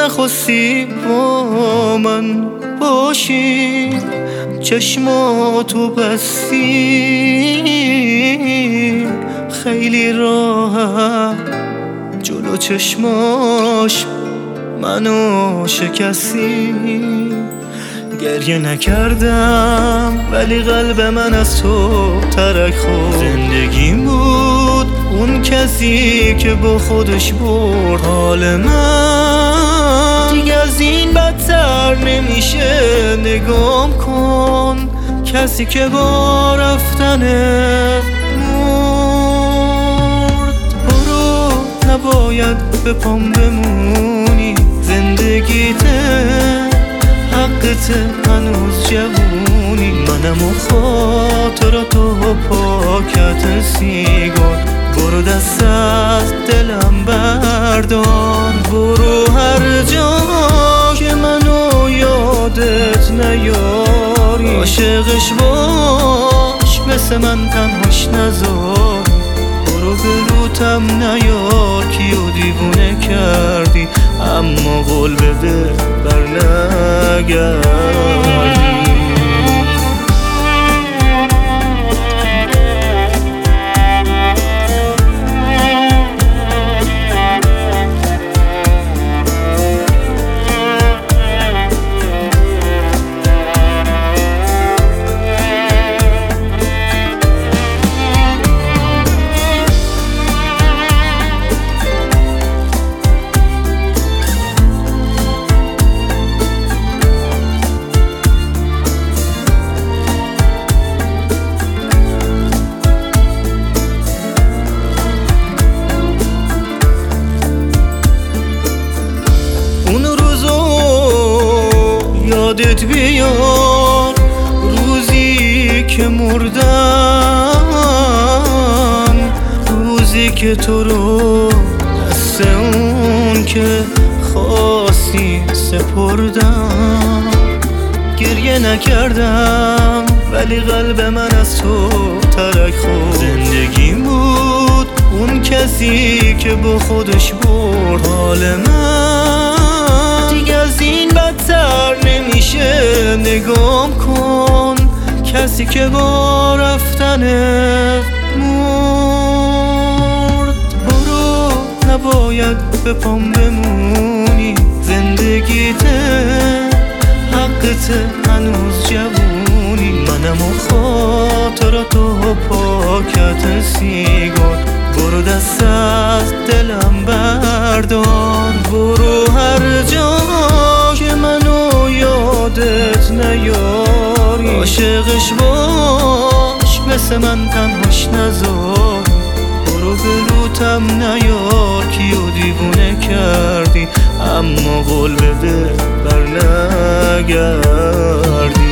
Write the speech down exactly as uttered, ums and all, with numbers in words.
نخواستی با من باشی، چشماتو بستی خیلی راحت جلو چشماش منو شکستی. گریه نکردم ولی قلب من از تو ترک خورد. زندگیم بود اون کسی که با خودش برد حال من. دیگه از این بدتر نمیشه، نگام کن کسی که با رفتنه مرد. برو نباید به پام بمونی، زندگیته حقت هنوز جوونی. منم و خاطراتو پاکت سیگار، برو دست از دلم بردار. برو هر جا که منو یادت نیاری، عاشقش باش مثل من تنهاش نذار. برو بلوتم نیار کیو دیوونه کردی، اما قول بده بر نگردی. یادت بیار روزی که مردم، روزی که تو رو دست اون که خواستی سپردم. گریه نکردم ولی قلب من از تو ترک خورد. زندگیم بود اون کسی که با خودش برد حال من. دیگه از این بدتر نمیشه، نگام کن کسی که با رفتنه مرد. برو نباید به پام بمونی، زندگیته حقت هنوز جوونی. منم و خاطراتو پاکت سیگار، برو دست از دلم بردار. برو هر جا که منو یادت نیاری، عاشقش باش مثل من تنهاش نذار. برو بلوتم نیار کیو دیوونه کردی، اما قول بده بر نگردی.